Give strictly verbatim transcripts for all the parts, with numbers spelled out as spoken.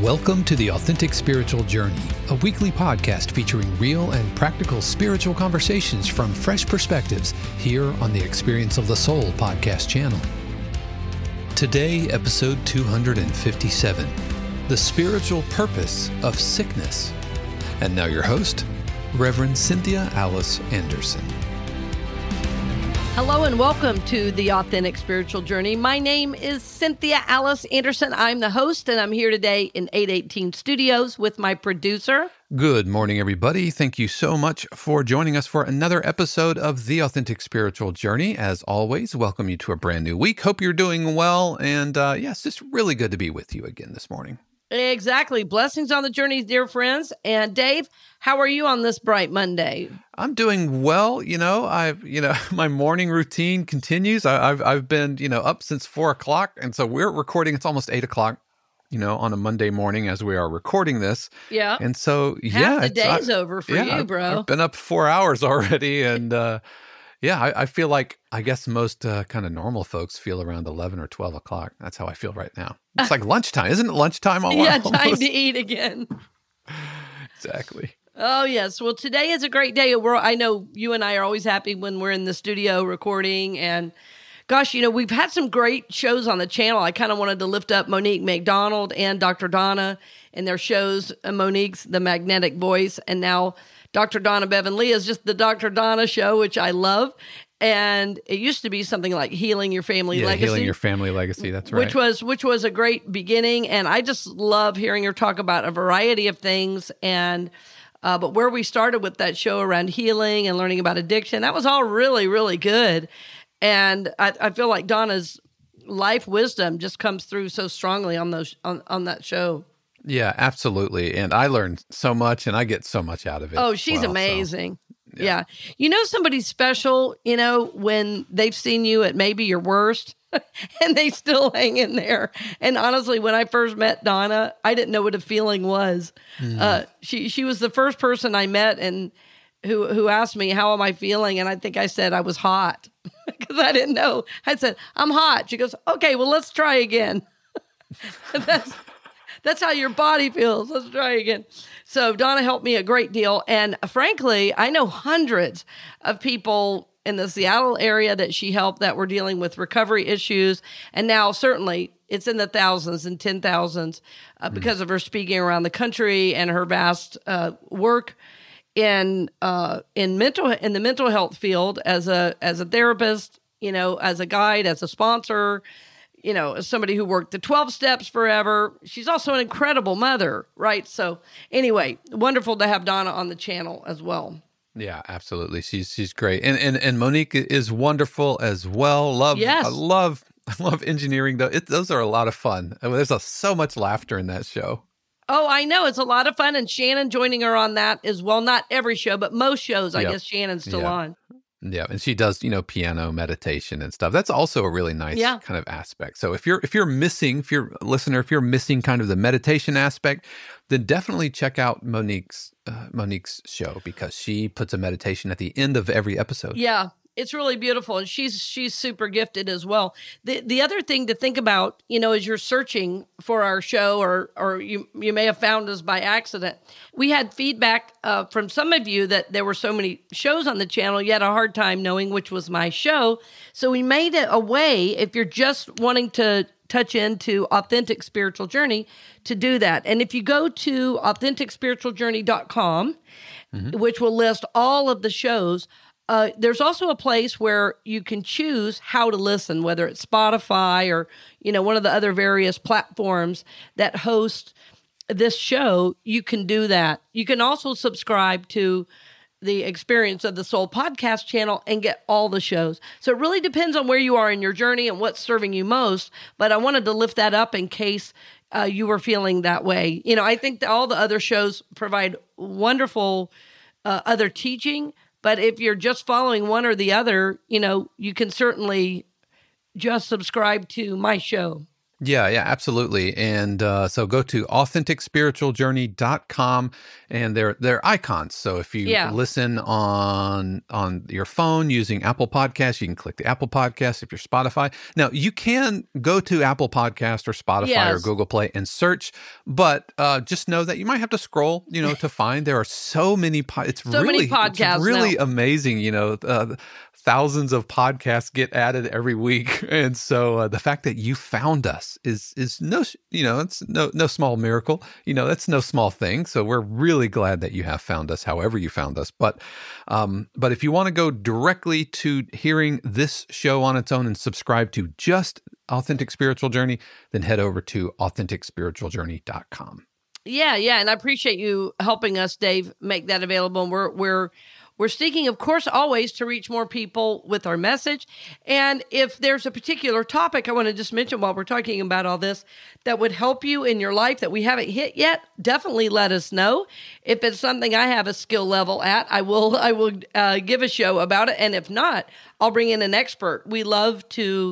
Welcome to The Authentic Spiritual Journey, a weekly podcast featuring real and practical spiritual conversations from fresh perspectives here on the Experience of the Soul podcast channel. Today, episode two hundred fifty-seven, The Spiritual Purpose of Sickness. And now your host, Reverend Cynthia Alice Anderson. Hello and welcome to The Authentic Spiritual Journey. My name is Cynthia Alice Anderson. I'm the host, and I'm here today in eight eighteen Studios with my producer. Good morning, everybody. Thank you so much for joining us for another episode of The Authentic Spiritual Journey. As always, welcome you to a brand new week. Hope you're doing well, and uh, yes, it's really good to be with you again this morning. Exactly. Blessings on the journey, dear friends. And Dave, how are you on this bright Monday? I'm doing well. You know, I've, you know, my morning routine continues. I, I've, I've been, you know, up since four o'clock. And so we're recording. It's almost eight o'clock, you know, on a Monday morning as we are recording this. Yeah. And so, Half yeah. the day's I, over for yeah, you, bro. I've, I've been up four hours already. And, uh, yeah, I, I feel like, I guess most uh, kind of normal folks feel around eleven or twelve o'clock. That's how I feel right now. It's like lunchtime. Isn't it lunchtime? All yeah, almost? Time to eat again. Exactly. Oh, yes. Well, today is a great day. We're, I know you and I are always happy when we're in the studio recording. And gosh, you know, we've had some great shows on the channel. I kind of wanted to lift up Monique McDonald and Doctor Donna and their shows. Uh, Monique's The Magnetic Voice. And now Doctor Donna Bevan Lee is just the Doctor Donna show, which I love. And it used to be something like Healing Your Family yeah, Legacy. Healing Your Family Legacy, that's right. Which was which was a great beginning. And I just love hearing her talk about a variety of things. And uh, but where we started with that show around healing and learning about addiction, that was all really, really good. And I, I feel like Donna's life wisdom just comes through so strongly on those on, on that show. Yeah, absolutely. And I learned so much and I get so much out of it. Oh, she's well, amazing. So. Yeah. yeah. You know, somebody's special, you know, when they've seen you at maybe your worst and they still hang in there. And honestly, when I first met Donna, I didn't know what a feeling was. Mm. Uh, she, she was the first person I met and who, who asked me, how am I feeling? And I think I said I was hot because I didn't know. I said, I'm hot. She goes, okay, well, let's try again. That's, that's how your body feels. Let's try again. So Donna helped me a great deal. And frankly, I know hundreds of people in the Seattle area that she helped that were dealing with recovery issues. And now certainly it's in the thousands and ten thousands uh, mm. because of her speaking around the country and her vast uh, work in uh, in mental in the mental health field as a as a therapist, you know, as a guide, as a sponsor. You know, as somebody who worked the twelve steps forever. She's also an incredible mother, right? So anyway, wonderful to have Donna on the channel as well. Yeah, absolutely. She's she's great. And and, and Monique is wonderful as well. Love, yes. I love, I love engineering, though. It, those are a lot of fun. I mean, there's a, so much laughter in that show. Oh, I know. It's a lot of fun. And Shannon joining her on that as well. Not every show, but most shows, I yep. guess Shannon's still yeah. on. Yeah, and she does, you know, piano meditation and stuff. That's also a really nice yeah. kind of aspect. So if you're if you're missing, if you're a listener, if you're missing kind of the meditation aspect, then definitely check out Monique's uh, Monique's show because she puts a meditation at the end of every episode. Yeah. It's really beautiful, and she's she's super gifted as well. The the other thing to think about, you know, as you're searching for our show, or or you you may have found us by accident. We had feedback uh, from some of you that there were so many shows on the channel, you had a hard time knowing which was my show. So we made it a way, if you're just wanting to touch into Authentic Spiritual Journey, to do that. And if you go to authentic spiritual journey dot com, mm-hmm. which will list all of the shows. Uh, there's also a place where you can choose how to listen, whether it's Spotify or, you know, one of the other various platforms that host this show. You can do that. You can also subscribe to the Experience of the Soul podcast channel and get all the shows. So it really depends on where you are in your journey and what's serving you most. But I wanted to lift that up in case uh, you were feeling that way. You know, I think that all the other shows provide wonderful uh, other teaching. But if you're just following one or the other, you know, you can certainly just subscribe to my show. Yeah, yeah, absolutely. And uh, so go to authentic spiritual journey dot com, and they're they're icons. So if you Yeah. listen on on your phone using Apple Podcasts, you can click the Apple Podcast. If you're Spotify, now you can go to Apple Podcast or Spotify Yes. or Google Play and search, but uh, just know that you might have to scroll, you know, to find. There are so many. Po- it's So really many podcasts it's really now. amazing. You know. Uh, Thousands of podcasts get added every week, and so uh, the fact that you found us is is no, you know, it's no no small miracle. You know, that's no small thing. So we're really glad that you have found us, however you found us. But um, but if you want to go directly to hearing this show on its own and subscribe to just Authentic Spiritual Journey, then head over to authentic spiritual journey dot com. Yeah, yeah, and I appreciate you helping us, Dave, make that available. And we're we're we're seeking, of course, always to reach more people with our message. And if there's a particular topic I want to just mention while we're talking about all this that would help you in your life that we haven't hit yet, definitely let us know. If it's something I have a skill level at, I will I will uh, give a show about it. And if not, I'll bring in an expert. We love to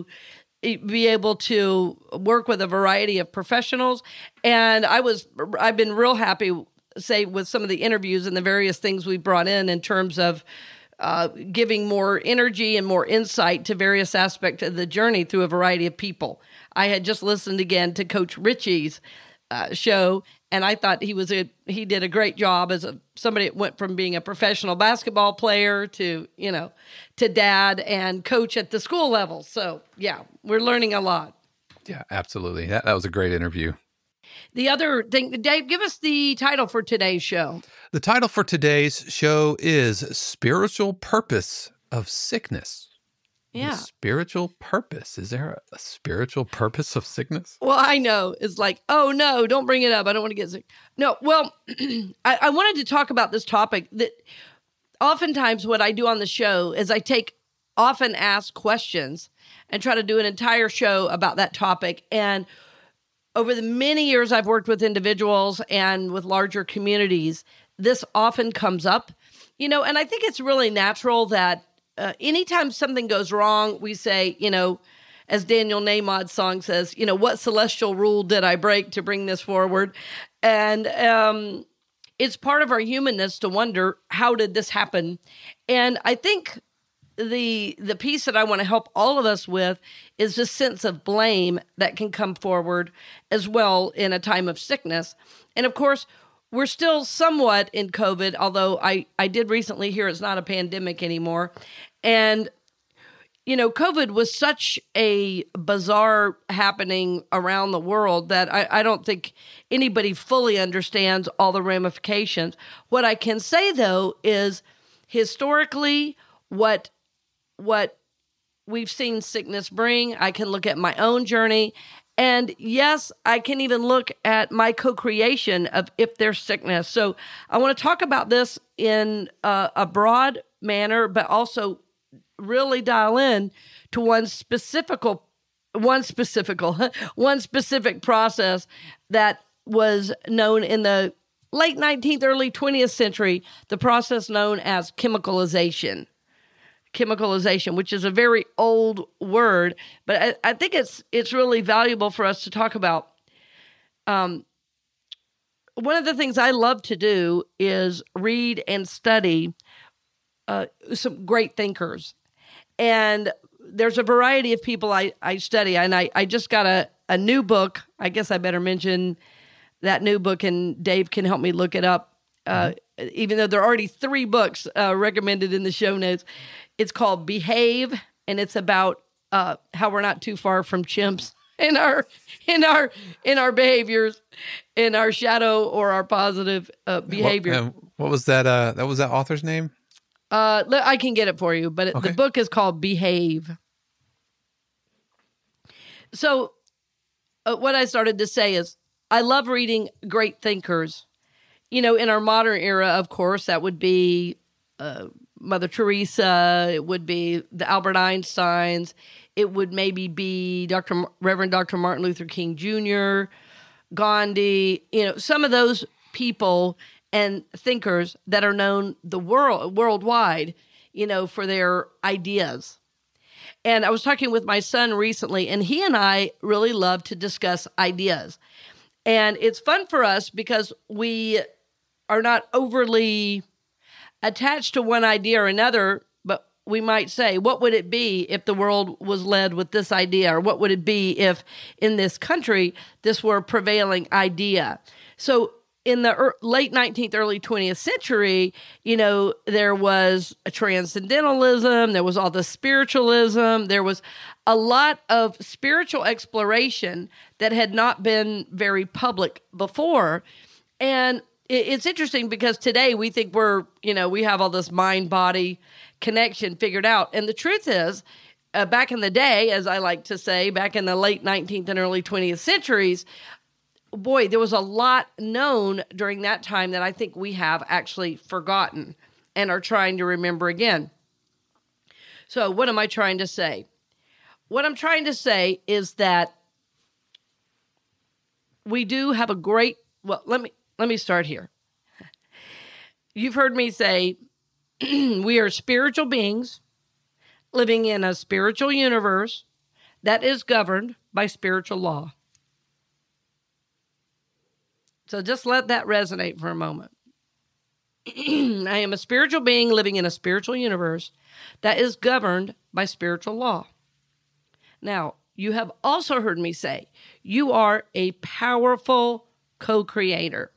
be able to work with a variety of professionals. And I was, I've been real happy, say, with some of the interviews and the various things we brought in in terms of uh, giving more energy and more insight to various aspects of the journey through a variety of people. I had just listened again to Coach Richie's uh, show, and I thought he was a he did a great job as a somebody that went from being a professional basketball player to, you know, to dad and coach at the school level. So yeah, we're learning a lot. Yeah, absolutely. That, that was a great interview. The other thing, Dave, give us the title for today's show. The title for today's show is Spiritual Purpose of Sickness. Yeah. The spiritual purpose. Is there a, a spiritual purpose of sickness? Well, I know. It's like, oh, no, don't bring it up. I don't want to get sick. No, well, I, I wanted to talk about this topic that oftentimes what I do on the show is I take often asked questions and try to do an entire show about that topic. And over the many years I've worked with individuals and with larger communities, this often comes up, you know, and I think it's really natural that uh, anytime something goes wrong, we say, you know, as Daniel Nahmod's song says, you know, what celestial rule did I break to bring this forward? And um, it's part of our humanness to wonder, how did this happen? And I think the the piece that I want to help all of us with is this sense of blame that can come forward as well in a time of sickness. And of course, we're still somewhat in COVID, although I, I did recently hear it's not a pandemic anymore. And, you know, COVID was such a bizarre happening around the world that I, I don't think anybody fully understands all the ramifications. What I can say, though, is historically what what we've seen sickness bring. I can look at my own journey. And yes, I can even look at my co-creation of if there's sickness. So I want to talk about this in a, a broad manner, but also really dial in to one specific, one specific, one specific process that was known in the late nineteenth, early twentieth century, the process known as chemicalization. Chemicalization, which is a very old word, but I, I think it's it's really valuable for us to talk about. Um, one of the things I love to do is read and study uh, some great thinkers. And there's a variety of people I, I study, and I, I just got a, a new book. I guess I better mention that new book, and Dave can help me look it up, uh, mm-hmm. even though there are already three books uh, recommended in the show notes. It's called Behave, and it's about uh, how we're not too far from chimps in our in our in our behaviors, in our shadow or our positive uh, behavior. What, um, what was that? Uh, that was that author's name? Uh, I can get it for you, but it, okay. The book is called Behave. So, uh, what I started to say is, I love reading great thinkers. You know, in our modern era, of course, that would be Uh, Mother Teresa, it would be the Albert Einsteins, it would maybe be Doctor M- Reverend Doctor Martin Luther King Junior, Gandhi, you know, some of those people and thinkers that are known the world worldwide, you know, for their ideas. And I was talking with my son recently, and he and I really love to discuss ideas. And it's fun for us because we are not overly attached to one idea or another, but we might say, what would it be if the world was led with this idea? Or what would it be if in this country this were a prevailing idea? So in the er- late nineteenth, early twentieth century, you know, there was a transcendentalism, there was all the spiritualism, there was a lot of spiritual exploration that had not been very public before. And it's interesting because today we think we're, you know, we have all this mind-body connection figured out. And the truth is, uh, back in the day, as I like to say, back in the late nineteenth and early twentieth centuries, boy, there was a lot known during that time that I think we have actually forgotten and are trying to remember again. So what am I trying to say? What I'm trying to say is that we do have a great, well, let me, let me start here. You've heard me say we are spiritual beings living in a spiritual universe that is governed by spiritual law. So just let that resonate for a moment. I am a spiritual being living in a spiritual universe that is governed by spiritual law. Now, you have also heard me say you are a powerful co-creator.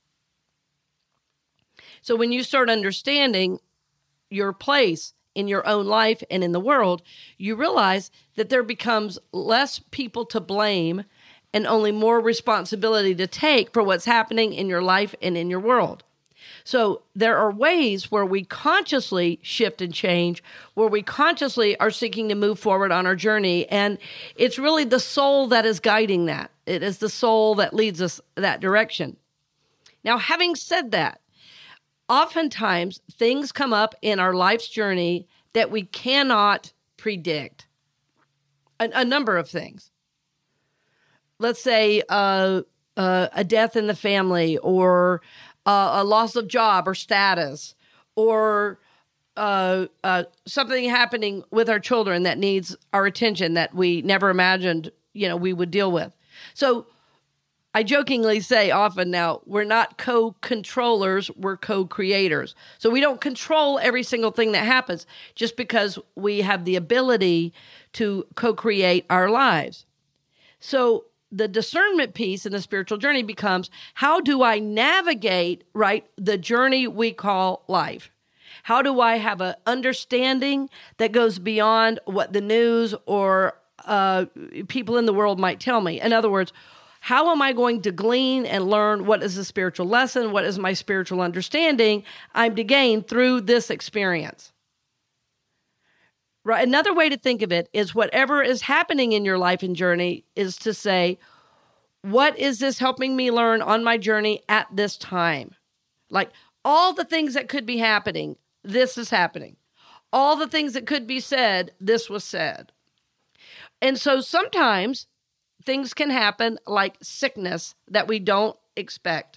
So when you start understanding your place in your own life and in the world, you realize that there becomes less people to blame and only more responsibility to take for what's happening in your life and in your world. So there are ways where we consciously shift and change, where we consciously are seeking to move forward on our journey. And it's really the soul that is guiding that. It is the soul that leads us that direction. Now, having said that, oftentimes things come up in our life's journey that we cannot predict. A, a number of things. Let's say uh, uh, a death in the family, or uh, a loss of job or status, or uh, uh, something happening with our children that needs our attention that we never imagined, you know, we would deal with. So I jokingly say often now, we're not co-controllers, we're co-creators. So we don't control every single thing that happens just because we have the ability to co-create our lives. So the discernment piece in the spiritual journey becomes, how do I navigate, right, the journey we call life? How do I have an understanding that goes beyond what the news or uh, people in the world might tell me? In other words, how am I going to glean and learn what is a spiritual lesson? What is my spiritual understanding I'm to gain through this experience? Right. Another way to think of it is whatever is happening in your life and journey is to say, what is this helping me learn on my journey at this time? Like all the things that could be happening, this is happening. All the things that could be said, this was said. And so sometimes things can happen like sickness that we don't expect.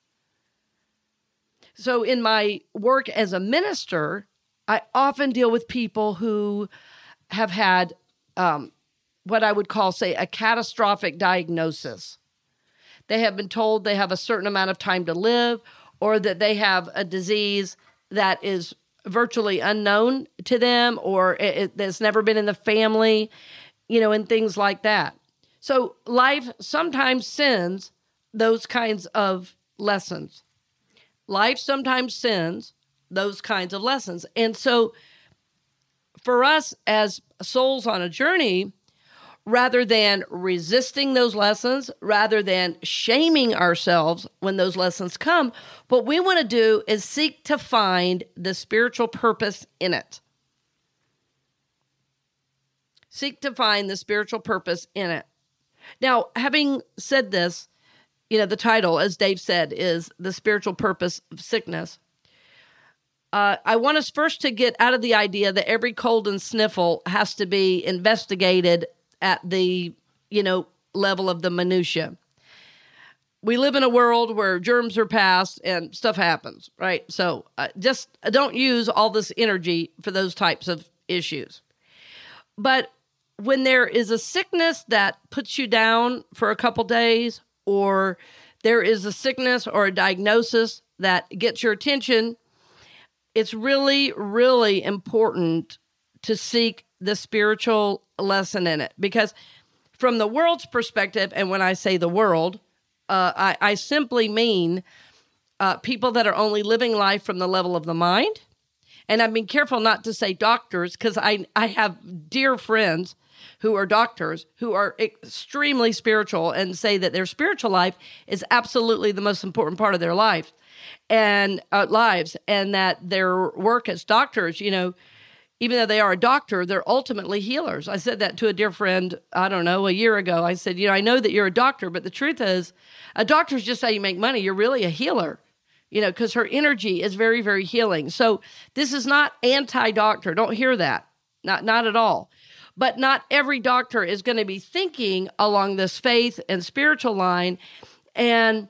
So in my work as a minister, I often deal with people who have had um, what I would call, say, a catastrophic diagnosis. They have been told they have a certain amount of time to live, or that they have a disease that is virtually unknown to them, or it, it, that's never been in the family, you know, and things like that. So life sometimes sends those kinds of lessons. Life sometimes sends those kinds of lessons. And so for us as souls on a journey, rather than resisting those lessons, rather than shaming ourselves when those lessons come, what we want to do is seek to find the spiritual purpose in it. Seek to find the spiritual purpose in it. Now, having said this, you know, the title, as Dave said, is The Spiritual Purpose of Sickness. Uh, I want us first to get out of the idea that every cold and sniffle has to be investigated at the, you know, level of the minutia. We live in a world where germs are passed and stuff happens, right? So uh, just don't use all this energy for those types of issues. But when there is a sickness that puts you down for a couple days, or there is a sickness or a diagnosis that gets your attention, it's really, really important to seek the spiritual lesson in it. Because from the world's perspective, and when I say the world, uh, I, I simply mean uh, people that are only living life from the level of the mind. And I've been careful not to say doctors, because I, I have dear friends who are doctors who are extremely spiritual and say that their spiritual life is absolutely the most important part of their life and uh, lives, and that their work as doctors, you know, even though they are a doctor, they're ultimately healers. I said that to a dear friend, I don't know, a year ago. I said, you know, I know that you're a doctor, but the truth is, a doctor is just how you make money. You're really a healer, you know, because her energy is very, very healing. So this is not anti-doctor. Don't hear that. Not, not at all. But not every doctor is going to be thinking along this faith and spiritual line. And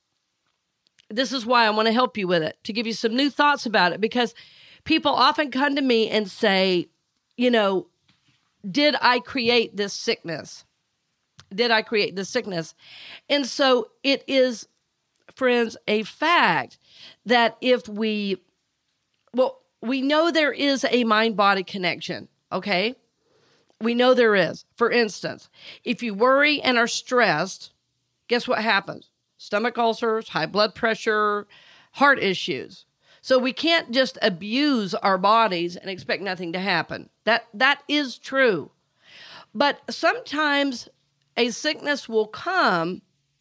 this is why I want to help you with it, to give you some new thoughts about it, because people often come to me and say, you know, did I create this sickness? Did I create this sickness? And so it is, friends, a fact that if we, well, we know there is a mind-body connection, okay? We know there is. For instance, if you worry and are stressed, guess what happens? Stomach ulcers, high blood pressure, heart issues. So we can't just abuse our bodies and expect nothing to happen. That that is true. But sometimes a sickness will come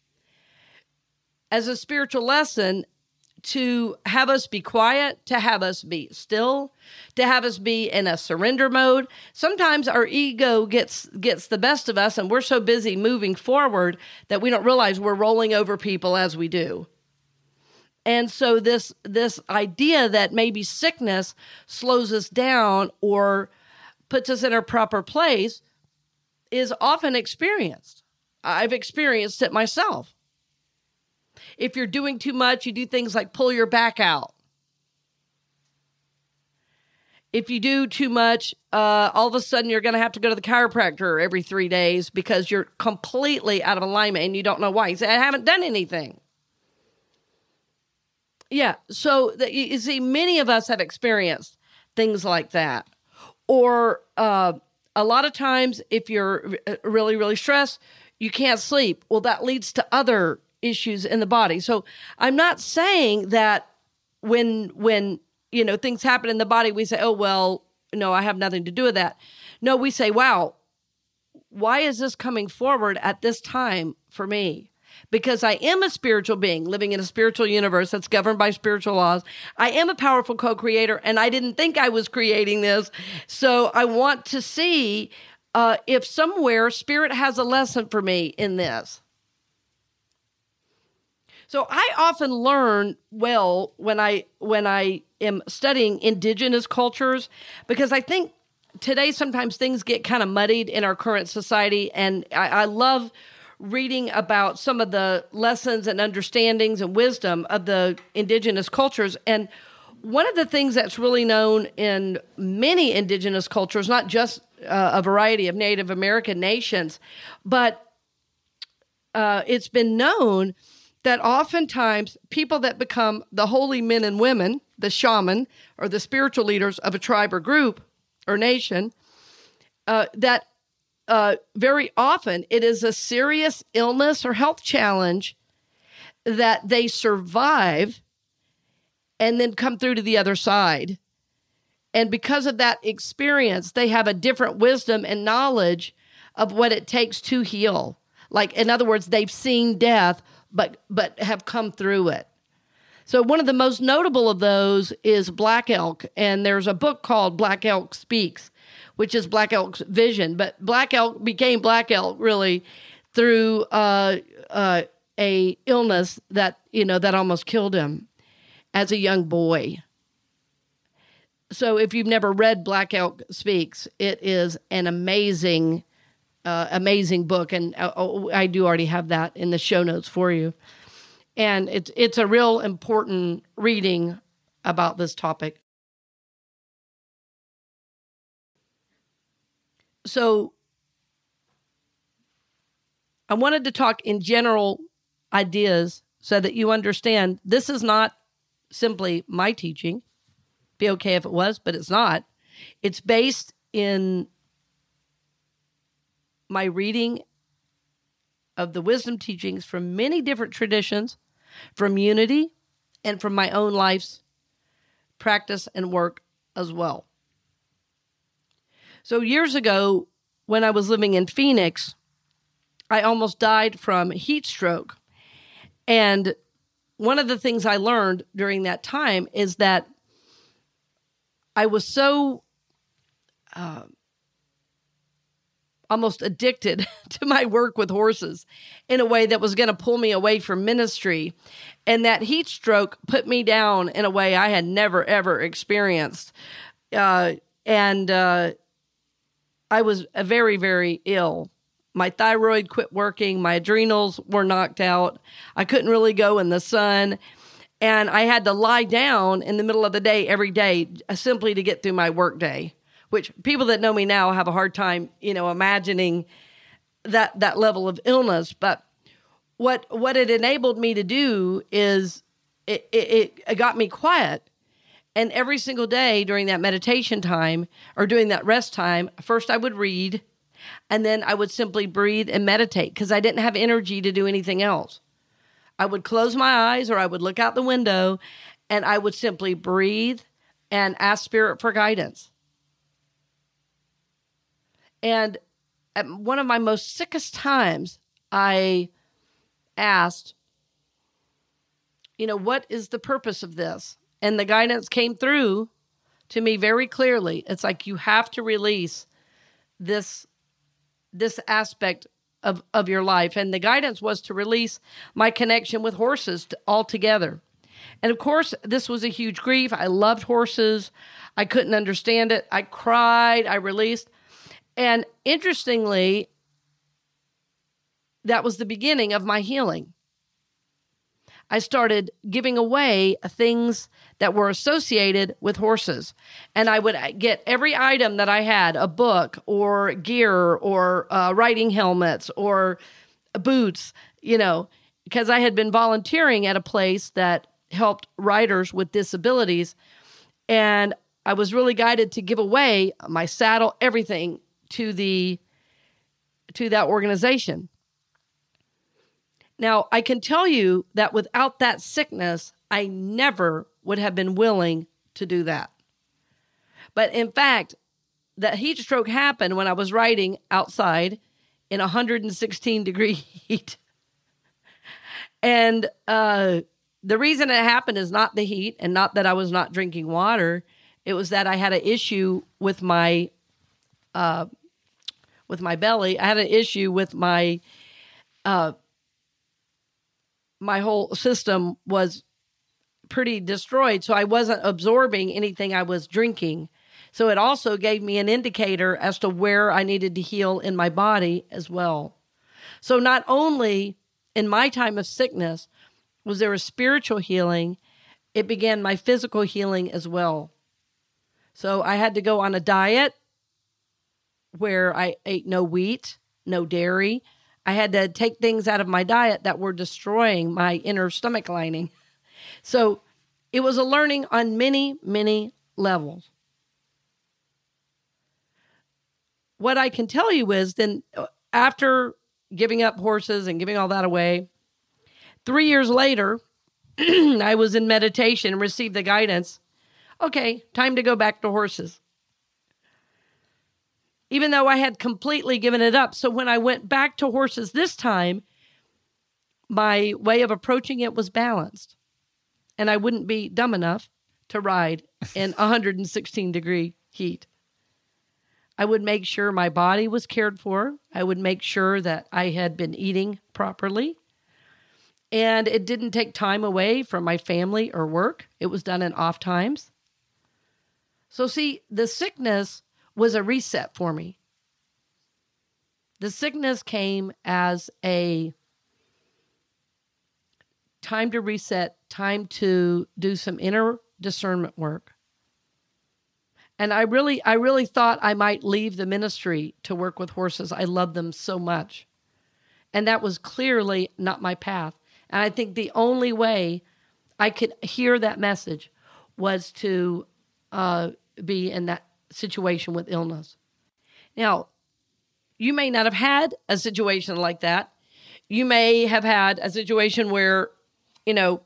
as a spiritual lesson to have us be quiet, to have us be still, to have us be in a surrender mode. Sometimes our ego gets gets the best of us, and we're so busy moving forward that we don't realize we're rolling over people as we do. And so this this idea that maybe sickness slows us down or puts us in our proper place is often experienced. I've experienced it myself. If you're doing too much, you do things like pull your back out. If you do too much, uh, all of a sudden you're going to have to go to the chiropractor every three days because you're completely out of alignment and you don't know why. You say, I haven't done anything. Yeah, so the, you see, many of us have experienced things like that. Or uh, a lot of times, if you're really, really stressed, you can't sleep. Well, that leads to other issues in the body. So I'm not saying that when, when, you know, things happen in the body, we say, oh, well, no, I have nothing to do with that. No, we say, wow, why is this coming forward at this time for me? Because I am a spiritual being living in a spiritual universe that's governed by spiritual laws. I am a powerful co-creator, and I didn't think I was creating this. So I want to see uh, if somewhere Spirit has a lesson for me in this. So I often learn well when I when I am studying indigenous cultures, because I think today sometimes things get kind of muddied in our current society, and I, I love reading about some of the lessons and understandings and wisdom of the indigenous cultures. And one of the things that's really known in many indigenous cultures, not just uh, a variety of Native American nations, but uh, it's been known that oftentimes people that become the holy men and women, the shaman or the spiritual leaders of a tribe or group or nation, uh, that uh, very often it is a serious illness or health challenge that they survive and then come through to the other side. And because of that experience, they have a different wisdom and knowledge of what it takes to heal. Like, in other words, they've seen death, but but have come through it. So one of the most notable of those is Black Elk, and there's a book called Black Elk Speaks, which is Black Elk's vision. But Black Elk became Black Elk really through uh, uh, a illness that you know that almost killed him as a young boy. So if you've never read Black Elk Speaks, it is an amazing. Uh, amazing book, and uh, I do already have that in the show notes for you. And it's it's a real important reading about this topic. so I wanted to talk in general ideas so that you understand this is not simply my teaching. Be okay if it was, but it's not. It's based in my reading of the wisdom teachings from many different traditions, from Unity, and from my own life's practice and work as well. So years ago, when I was living in Phoenix, I almost died from heat stroke. And one of the things I learned during that time is that I was so uh, almost addicted to my work with horses in a way that was going to pull me away from ministry. And that heat stroke put me down in a way I had never, ever experienced. Uh, and uh, I was very, very ill. My thyroid quit working. My adrenals were knocked out. I couldn't really go in the sun. And I had to lie down in the middle of the day every day simply to get through my work day, which people that know me now have a hard time, you know, imagining that that level of illness. But what what it enabled me to do is it, it, it got me quiet. And every single day during that meditation time or during that rest time, first I would read, and then I would simply breathe and meditate because I didn't have energy to do anything else. I would close my eyes or I would look out the window and I would simply breathe and ask Spirit for guidance. And at one of my most sickest times, I asked, you know, what is the purpose of this? And the guidance came through to me very clearly. It's like you have to release this, this aspect of, of your life. And the guidance was to release my connection with horses to, altogether. And of course, this was a huge grief. I loved horses. I couldn't understand it. I cried. I released. And interestingly, that was the beginning of my healing. I started giving away things that were associated with horses. And I would get every item that I had, a book or gear or uh, riding helmets or boots, you know, because I had been volunteering at a place that helped riders with disabilities. And I was really guided to give away my saddle, everything to the to that organization. Now, I can tell you that without that sickness, I never would have been willing to do that. But in fact, that heat stroke happened when I was riding outside in one hundred sixteen degree heat. And uh, the reason it happened is not the heat and not that I was not drinking water. It was that I had an issue with my uh, with my belly. I had an issue with my uh my whole system was pretty destroyed. So I wasn't absorbing anything I was drinking. So it also gave me an indicator as to where I needed to heal in my body as well. So not only in my time of sickness was there a spiritual healing, it began my physical healing as well. So I had to go on a diet where I ate no wheat, no dairy. I had to take things out of my diet that were destroying my inner stomach lining. So it was a learning on many, many levels. What I can tell you is then after giving up horses and giving all that away, three years later, I was in meditation and received the guidance. Okay, time to go back to horses. Even though I had completely given it up. So when I went back to horses this time, my way of approaching it was balanced. And I wouldn't be dumb enough to ride in one hundred sixteen degree heat. I would make sure my body was cared for. I would make sure that I had been eating properly. And it didn't take time away from my family or work. It was done in off times. So see, the sickness was a reset for me. The sickness came as a time to reset, time to do some inner discernment work. And I really, I really thought I might leave the ministry to work with horses. I love them so much. And that was clearly not my path. And I think the only way I could hear that message was to uh, be in that situation with illness. Now, you may not have had a situation like that. You may have had a situation where, you know,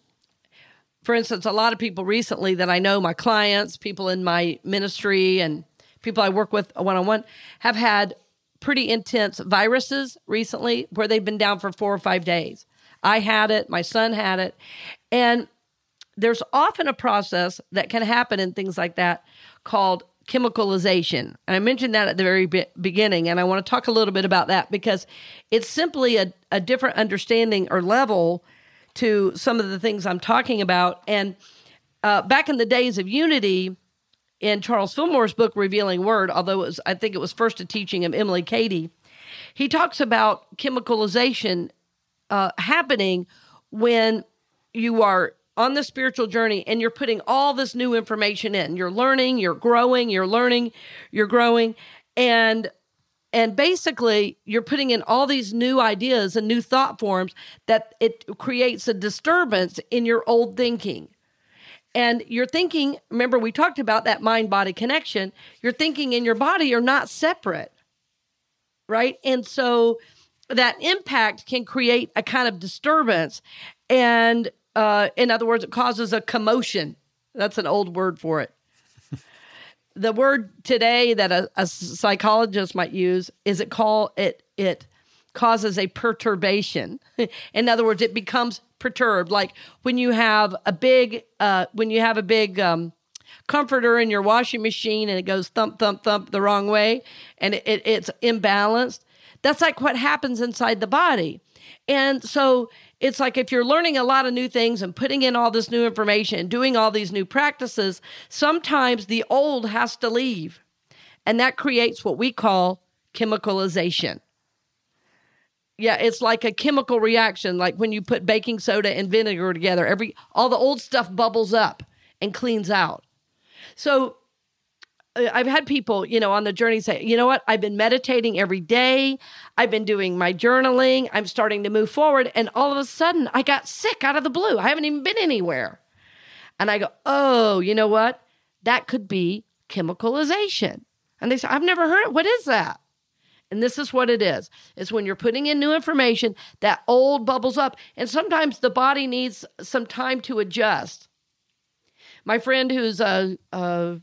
for instance, a lot of people recently that I know, my clients, people in my ministry, and people I work with one-on-one, have had pretty intense viruses recently where they've been down for four or five days. I had it. My son had it. And there's often a process that can happen in things like that called chemicalization. And I mentioned that at the very be- beginning, and I want to talk a little bit about that because it's simply a, a different understanding or level to some of the things I'm talking about. And uh, back in the days of Unity, in Charles Fillmore's book, Revealing Word, although it was, I think it was first a teaching of Emily Cady, he talks about chemicalization uh, happening when you are on the spiritual journey and you're putting all this new information in. You're learning, you're growing, you're learning, you're growing. And And basically, you're putting in all these new ideas and new thought forms that it creates a disturbance in your old thinking. And your thinking, remember we talked about that mind-body connection, your thinking and your body are not separate, right? And so that impact can create a kind of disturbance. And uh, in other words, it causes a commotion. That's an old word for it. The word today that a, a psychologist might use is it call it it causes a perturbation. In other words, it becomes perturbed. Like when you have a big uh, when you have a big um, comforter in your washing machine and it goes thump thump thump the wrong way and it, it, it's imbalanced. That's like what happens inside the body. And so it's like if you're learning a lot of new things and putting in all this new information and doing all these new practices, sometimes the old has to leave. And that creates what we call chemicalization. Yeah, it's like a chemical reaction, like when you put baking soda and vinegar together, every all the old stuff bubbles up and cleans out. So I've had people, you know, on the journey say, you know what, I've been meditating every day. I've been doing my journaling. I'm starting to move forward. And all of a sudden I got sick out of the blue. I haven't even been anywhere. And I go, oh, you know what? That could be chemicalization. And they say, I've never heard it. What is that? And this is what it is. It's when you're putting in new information, that old bubbles up. And sometimes the body needs some time to adjust. My friend who's a, a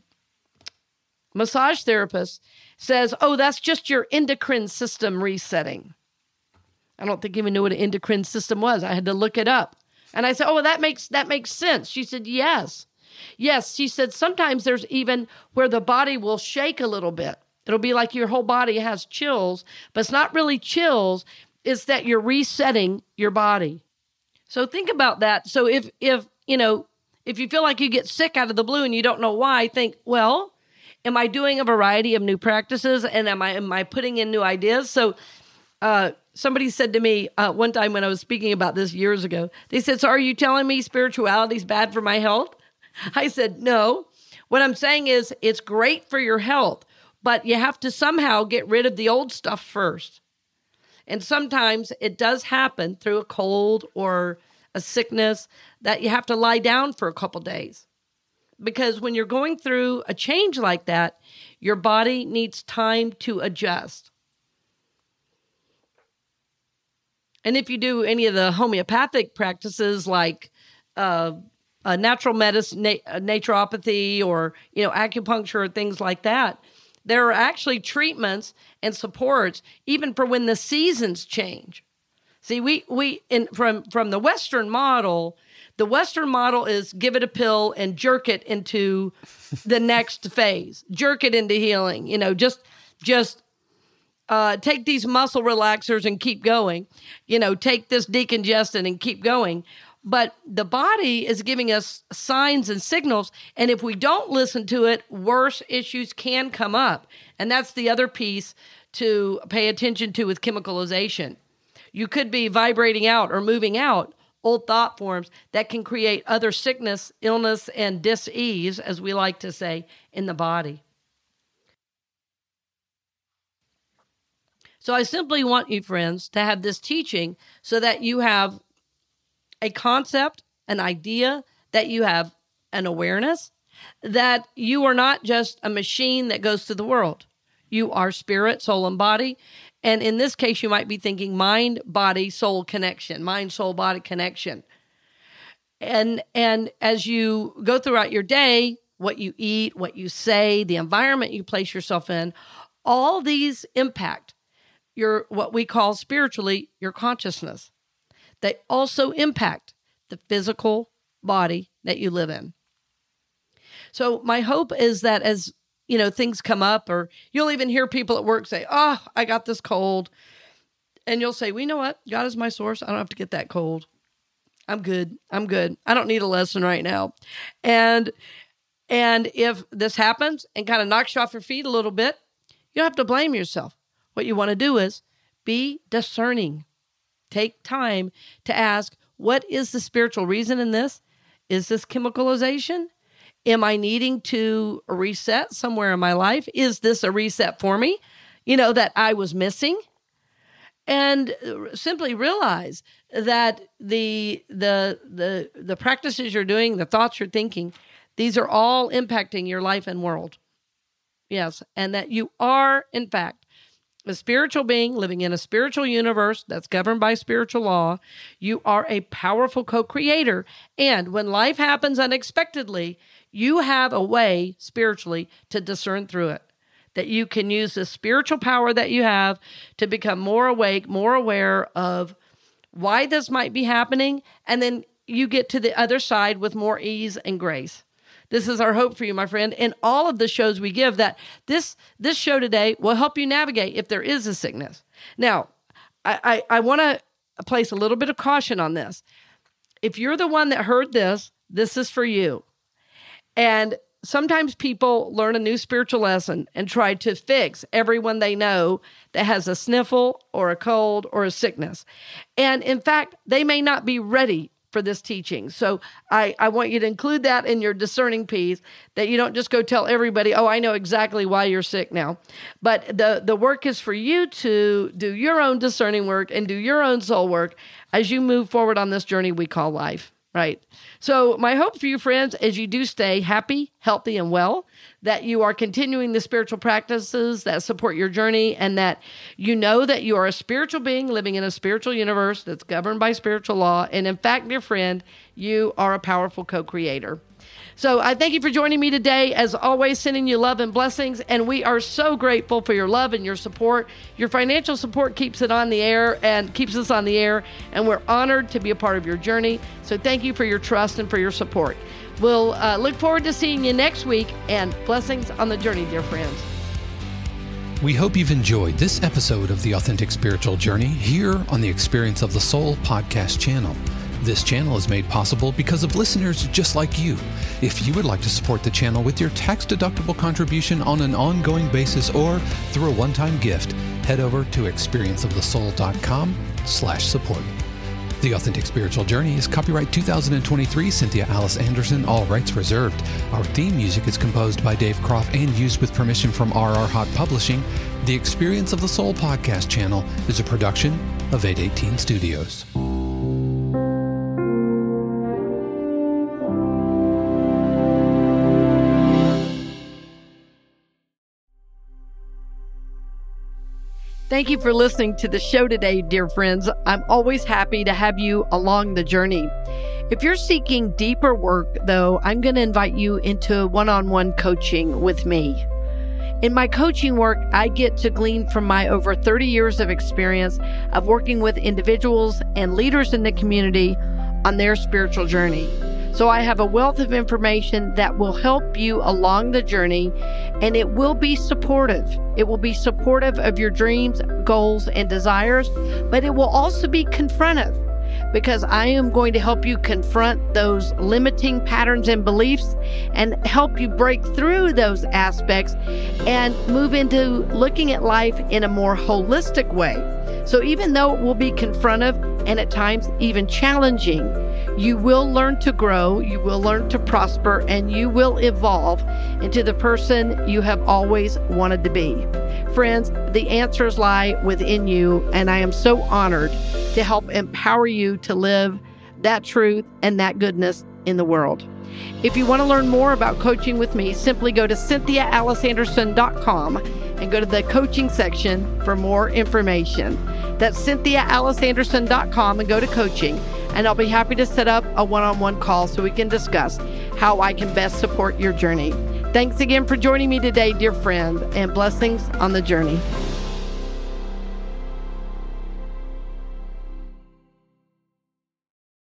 massage therapist says, oh, that's just your endocrine system resetting. I don't think I even knew what an endocrine system was. I had to look it up. And I said, oh, well, that makes that makes sense. She said, yes. Yes, she said, sometimes there's even where the body will shake a little bit. It'll be like your whole body has chills, but it's not really chills. It's that you're resetting your body. So think about that. So if, if you know, if you feel like you get sick out of the blue and you don't know why, think, well, am I doing a variety of new practices and am I am I putting in new ideas? So uh, somebody said to me uh, one time when I was speaking about this years ago, they said, so are you telling me spirituality is bad for my health? I said, no. What I'm saying is it's great for your health, but you have to somehow get rid of the old stuff first. And sometimes it does happen through a cold or a sickness that you have to lie down for a couple days. Because when you're going through a change like that, your body needs time to adjust. And if you do any of the homeopathic practices like uh, uh, natural medicine, na- naturopathy, or you know acupuncture, or things like that, there are actually treatments and supports even for when the seasons change. See, we we in from from the Western model. The Western model is give it a pill and jerk it into the next phase, jerk it into healing. You know, just just uh, take these muscle relaxers and keep going. You know, take this decongestant and keep going. But the body is giving us signs and signals, and if we don't listen to it, worse issues can come up. And that's the other piece to pay attention to with chemicalization. You could be vibrating out or moving out old thought forms that can create other sickness, illness, and dis-ease, as we like to say, in the body. So I simply want you, friends, to have this teaching so that you have a concept, an idea, that you have an awareness, that you are not just a machine that goes through the world. You are spirit, soul, and body. And in this case, you might be thinking mind, body, soul connection, mind, soul, body connection. And, and as you go throughout your day, what you eat, what you say, the environment you place yourself in, all these impact your, what we call spiritually, your consciousness. They also impact the physical body that you live in. So my hope is that as, you know, things come up, or you'll even hear people at work say, oh, I got this cold. And you'll say, well, you know what? God is my source. I don't have to get that cold. I'm good. I'm good. I don't need a lesson right now. And, and if this happens and kind of knocks you off your feet a little bit, you don't have to blame yourself. What you want to do is be discerning. Take time to ask, what is the spiritual reason in this? Is this chemicalization? Am I needing to reset somewhere in my life? Is this a reset for me, you know, that I was missing? And simply realize that the the the the practices you're doing, the thoughts you're thinking, these are all impacting your life and world. Yes, and that you are, in fact, a spiritual being living in a spiritual universe that's governed by spiritual law. You are a powerful co-creator. And when life happens unexpectedly, you have a way spiritually to discern through it. That you can use the spiritual power that you have to become more awake, more aware of why this might be happening. And then you get to the other side with more ease and grace. This is our hope for you, my friend. In all of the shows we give, that this this show today will help you navigate if there is a sickness. Now, I, I, I want to place a little bit of caution on this. If you're the one that heard this, this is for you. And sometimes people learn a new spiritual lesson and try to fix everyone they know that has a sniffle or a cold or a sickness. And in fact, they may not be ready for this teaching. So I, I want you to include that in your discerning piece, that you don't just go tell everybody, oh, I know exactly why you're sick now. But the, the work is for you to do your own discerning work and do your own soul work as you move forward on this journey we call life, right? So my hope for you, friends, is you do stay happy, healthy, and well, that you are continuing the spiritual practices that support your journey, and that you know that you are a spiritual being living in a spiritual universe that's governed by spiritual law. And in fact, dear friend, you are a powerful co-creator. So I thank you for joining me today. As always, sending you love and blessings. And we are so grateful for your love and your support. Your financial support keeps it on the air and keeps us on the air. And we're honored to be a part of your journey. So thank you for your trust and for your support. We'll uh, look forward to seeing you next week, and blessings on the journey, dear friends. We hope you've enjoyed this episode of The Authentic Spiritual Journey here on the Experience of the Soul podcast channel. This channel is made possible because of listeners just like you. If you would like to support the channel with your tax-deductible contribution on an ongoing basis or through a one-time gift, head over to experienceofthesoul.com slash support. The Authentic Spiritual Journey is copyright two thousand twenty-three, Cynthia Alice Anderson, all rights reserved. Our theme music is composed by Dave Croft and used with permission from R R Hot Publishing. The Experience of the Soul podcast channel is a production of eight eighteen Studios. Thank you for listening to the show today, dear friends. I'm always happy to have you along the journey. If you're seeking deeper work, though, I'm going to invite you into one-on-one coaching with me. In my coaching work, I get to glean from my over thirty years of experience of working with individuals and leaders in the community on their spiritual journey. So I have a wealth of information that will help you along the journey, and it will be supportive. It will be supportive of your dreams, goals, and desires, but it will also be confrontive, because I am going to help you confront those limiting patterns and beliefs and help you break through those aspects and move into looking at life in a more holistic way. So even though it will be confrontive and at times even challenging, you will learn to grow, you will learn to prosper, and you will evolve into the person you have always wanted to be. Friends, the answers lie within you, and I am so honored to help empower you to live that truth and that goodness in the world. If you want to learn more about coaching with me, simply go to cynthia alice anderson dot com and go to the coaching section for more information. That's cynthia alice anderson dot com and go to coaching, and I'll be happy to set up a one-on-one call so we can discuss how I can best support your journey. Thanks again for joining me today, dear friend, and blessings on the journey.